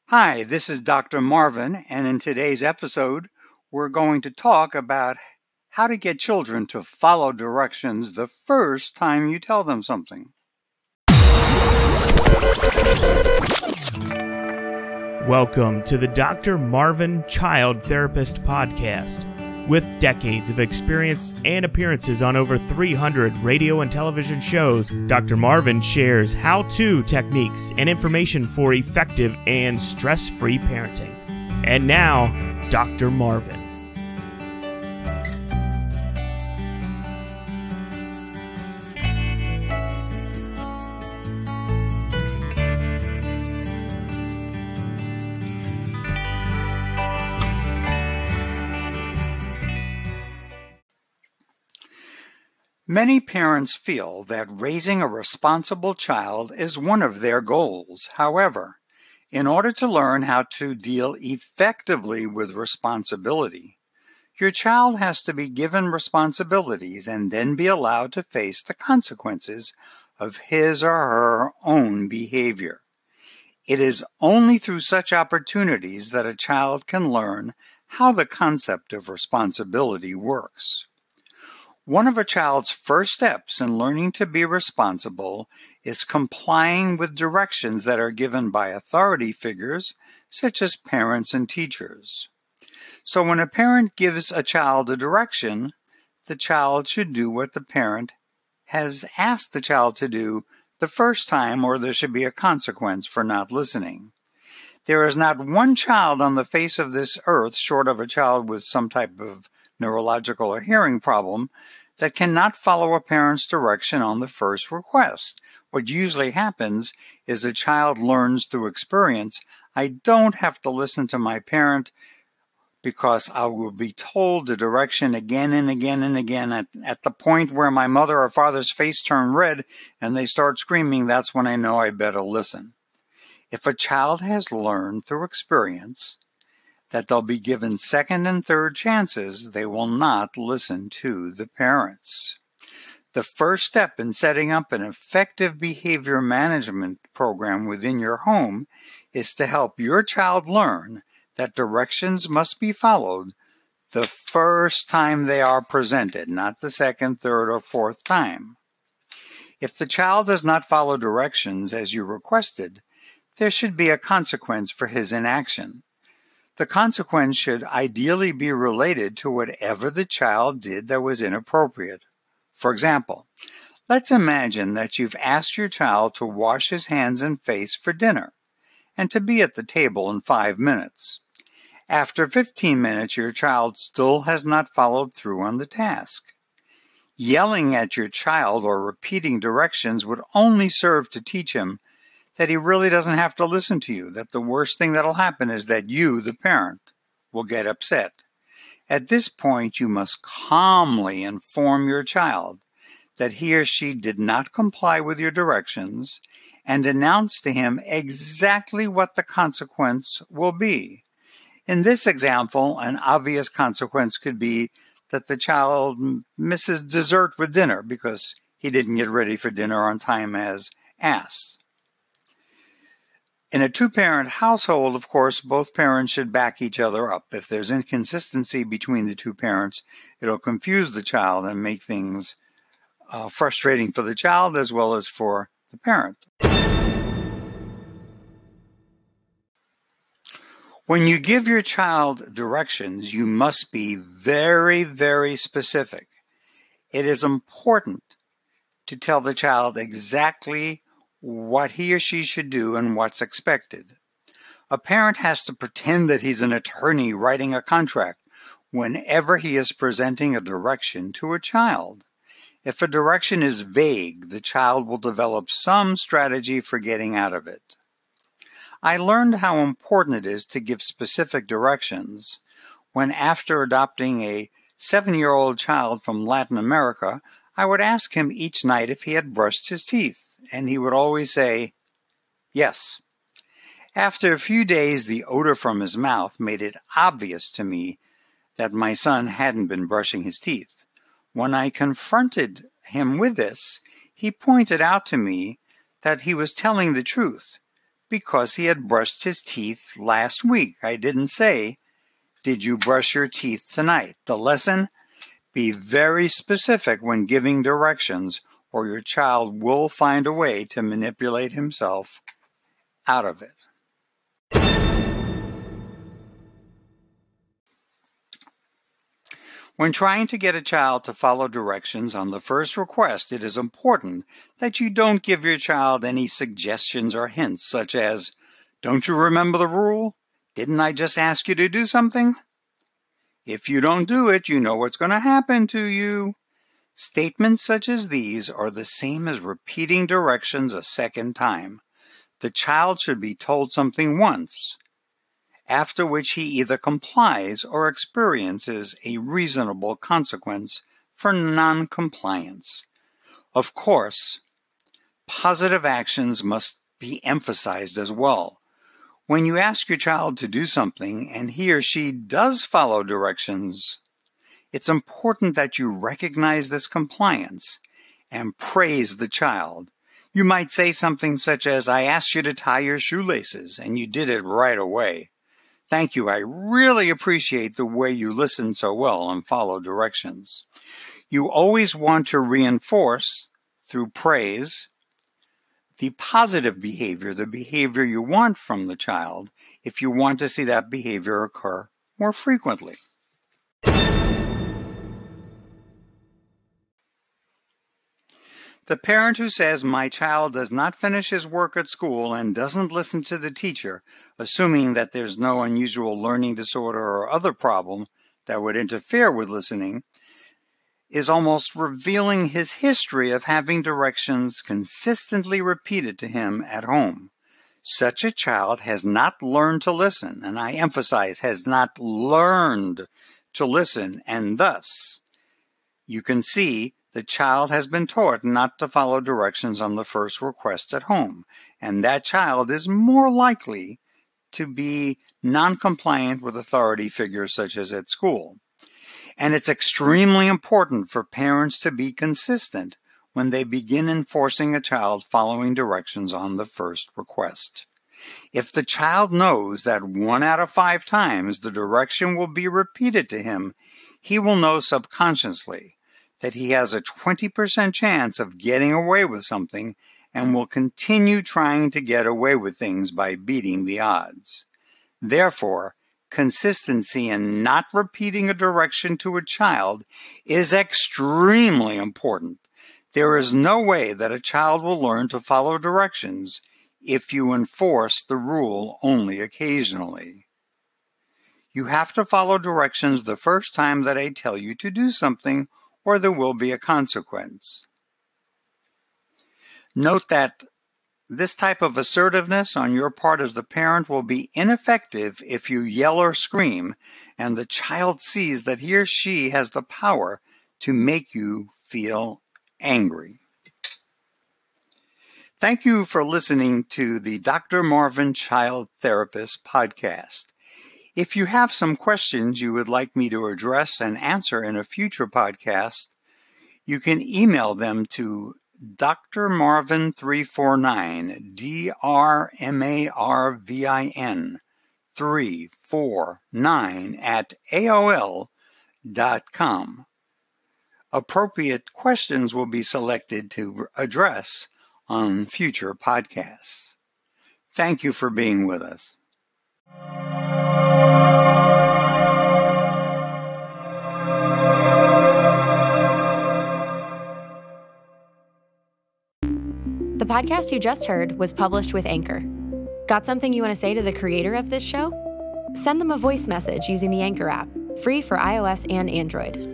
Hi, this is Dr. Marvin, and in today's episode, we're going to talk about how to get children to follow directions the first time you tell them something. Welcome to the Dr. Marvin Child Therapist Podcast. With decades of experience and appearances on over 300 radio and television shows, Dr. Marvin shares how-to techniques and information for effective and stress-free parenting. And now, Dr. Marvin. Many parents feel that raising a responsible child is one of their goals. However, in order to learn how to deal effectively with responsibility, your child has to be given responsibilities and then be allowed to face the consequences of his or her own behavior. It is only through such opportunities that a child can learn how the concept of responsibility works. One of a child's first steps in learning to be responsible is complying with directions that are given by authority figures such as parents and teachers. So when a parent gives a child a direction, the child should do what the parent has asked the child to do the first time, or there should be a consequence for not listening. There is not one child on the face of this earth, short of a child with some type of neurological or hearing problem, that cannot follow a parent's direction on the first request. What usually happens is a child learns through experience, I don't have to listen to my parent because I will be told the direction again and again and again. At the point where my mother or father's face turn red and they start screaming, that's when I know I better listen. If a child has learned through experience that they'll be given second and third chances, they will not listen to the parents. The first step in setting up an effective behavior management program within your home is to help your child learn that directions must be followed the first time they are presented, not the second, third, or fourth time. If the child does not follow directions as you requested, there should be a consequence for his inaction. The consequence should ideally be related to whatever the child did that was inappropriate. For example, let's imagine that you've asked your child to wash his hands and face for dinner and to be at the table in 5 minutes. After 15 minutes, your child still has not followed through on the task. Yelling at your child or repeating directions would only serve to teach him that he really doesn't have to listen to you, that the worst thing that'll happen is that you, the parent, will get upset. At this point, you must calmly inform your child that he or she did not comply with your directions and announce to him exactly what the consequence will be. In this example, an obvious consequence could be that the child misses dessert with dinner because he didn't get ready for dinner on time as asked. In a two-parent household, of course, both parents should back each other up. If there's inconsistency between the two parents, it'll confuse the child and make things frustrating for the child as well as for the parent. When you give your child directions, you must be very, very specific. It is important to tell the child exactly what he or she should do and what's expected. A parent has to pretend that he's an attorney writing a contract whenever he is presenting a direction to a child. If a direction is vague, the child will develop some strategy for getting out of it. I learned how important it is to give specific directions when, after adopting a 7-year-old child from Latin America, I would ask him each night if he had brushed his teeth, and he would always say, yes. After a few days, the odor from his mouth made it obvious to me that my son hadn't been brushing his teeth. When I confronted him with this, he pointed out to me that he was telling the truth because he had brushed his teeth last week. I didn't say, did you brush your teeth tonight? The lesson, be very specific when giving directions, or your child will find a way to manipulate himself out of it. When trying to get a child to follow directions on the first request, it is important that you don't give your child any suggestions or hints, such as, don't you remember the rule? Didn't I just ask you to do something? If you don't do it, you know what's going to happen to you. Statements such as these are the same as repeating directions a second time. The child should be told something once, after which he either complies or experiences a reasonable consequence for non-compliance. Of course, positive actions must be emphasized as well. When you ask your child to do something and he or she does follow directions, it's important that you recognize this compliance and praise the child. You might say something such as, I asked you to tie your shoelaces and you did it right away. Thank you. I really appreciate the way you listen so well and follow directions. You always want to reinforce, through praise, the positive behavior, the behavior you want from the child, if you want to see that behavior occur more frequently. The parent who says, my child does not finish his work at school and doesn't listen to the teacher, assuming that there's no unusual learning disorder or other problem that would interfere with listening, is almost revealing his history of having directions consistently repeated to him at home. Such a child has not learned to listen, and I emphasize, has not learned to listen, and thus you can see the child has been taught not to follow directions on the first request at home, and that child is more likely to be non-compliant with authority figures such as at school. And it's extremely important for parents to be consistent when they begin enforcing a child following directions on the first request. If the child knows that 1 out of 5 times the direction will be repeated to him, he will know subconsciously that he has a 20% chance of getting away with something and will continue trying to get away with things by beating the odds. Therefore, consistency in not repeating a direction to a child is extremely important. There is no way that a child will learn to follow directions if you enforce the rule only occasionally. You have to follow directions the first time that I tell you to do something, or there will be a consequence. Note that this type of assertiveness on your part as the parent will be ineffective if you yell or scream and the child sees that he or she has the power to make you feel angry. Thank you for listening to the Dr. Marvin Child Therapist podcast. If you have some questions you would like me to address and answer in a future podcast, you can email them to drmarvin349, DRMARVIN 349 at AOL.com. Appropriate questions will be selected to address on future podcasts. Thank you for being with us. The podcast you just heard was published with Anchor. Got something you want to say to the creator of this show? Send them a voice message using the Anchor app, free for iOS and Android.